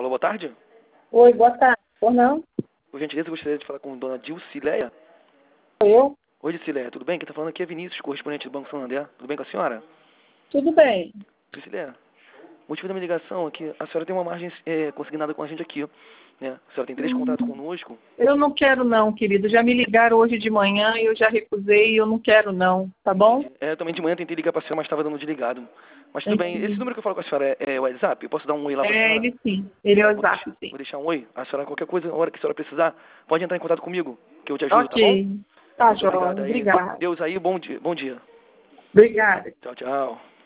Alô, boa tarde. Oi, boa tarde. Por não? Por gentileza, eu gostaria de falar com dona Dilcileia. Sou eu? Oi, Dilcileia, tudo bem? Quem está falando aqui é Vinícius, correspondente do Banco Santander. Tudo bem com a senhora? Tudo bem. Dilcileia, o motivo da minha ligação é que a senhora tem uma margem consignada com a gente aqui, né? A senhora tem 3 contratos conosco. Eu não quero não, querido. Já me ligaram hoje de manhã e eu já recusei e eu não quero não, tá bom? Eu também de manhã tentei ligar para a senhora, mas estava dando desligado. Mas tudo bem. Esse número que eu falo com a senhora é o WhatsApp? Eu posso dar um oi lá para a senhora? Ele sim. Ele é o Zap, sim. Vou deixar um oi. A senhora, qualquer coisa, na hora que a senhora precisar, pode entrar em contato comigo, que eu te ajudo, tá bom? Ok. Tá, Muito João. obrigado aí. Obrigada. Deus aí, bom dia. Bom dia. Obrigada. Tchau, tchau.